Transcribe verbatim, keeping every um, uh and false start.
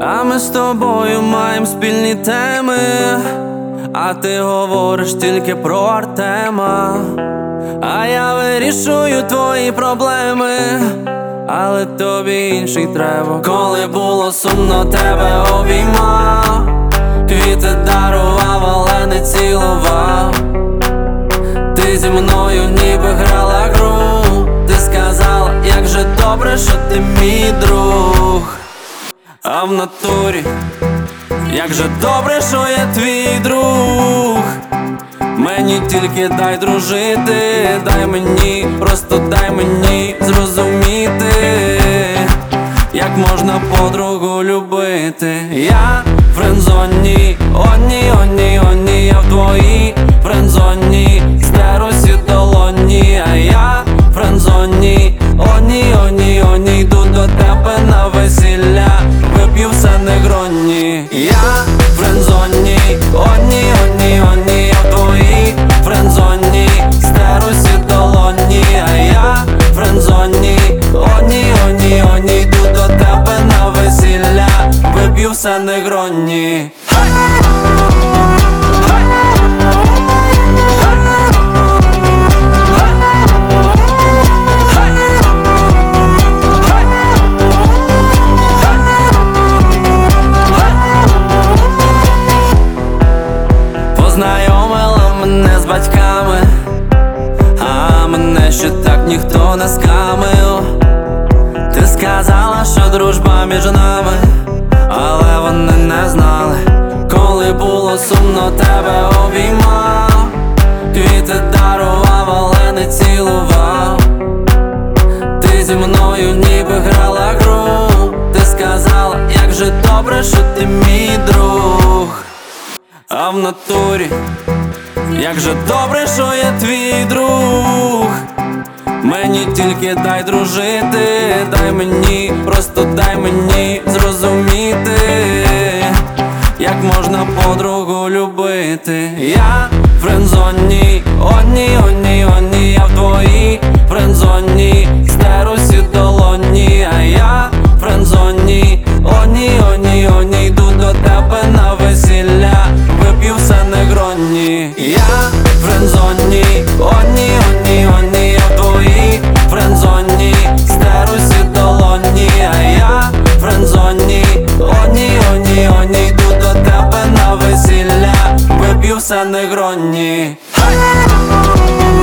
А ми з тобою маємо спільні теми, а ти говориш тільки про Артема. А я вирішую твої проблеми, але тобі інший треба. Коли було сумно, тебе обіймав, квіти дарував, але не цілував. Ти зі мною ніби грала гру. Ти сказала, як же добре, що ти мій друг. А в натурі, як же добре, що я твій друг. Мені тільки дай дружити, дай мені, просто дай мені зрозуміти, як можна подругу любити. Я в френдзоні, одні, одні, одні, я в твоїй френдзоні, здеру всі долоні. А я в френдзоні, одні, одні, одні, йду до тебе на весілля, вип'ю все негроні. Я в френдзоні, одні, одні, одні, я в твоїй френдзоні, здеру всі долоні. А я в френдзоні, одні, одні, одні, йду до тебе на весілля, вип'ю все негроні. Познайомила мене з батьками, а мене ще так ніхто не скамив. Ти сказала, що дружба між нами, але вони не знали. Коли було сумно, тебе обіймав, квіти дарував, але не цілував. Ти зі мною ніби грала гру. Ти сказала, як же добре, що ти мій друг. А в натурі, як же добре, що я твій друг. Мені тільки дай дружити, дай мені, просто дай мені зрозуміти, як можна подругу любити. Я в френдзоні, одні, одні, одні, я в твоїй френдзоні, здеру всі долоні. А я в френдзоні, одні, одні, одні, йду до тебе на весілля, вип'ю все негроні. Я в френдзоні, одні, одні, одні, я в твоїй френдзоні, здеру всі долоні. А я в френдзоні, одні, одні, одні, йду до тебе на весілля, вип'ю все негроні.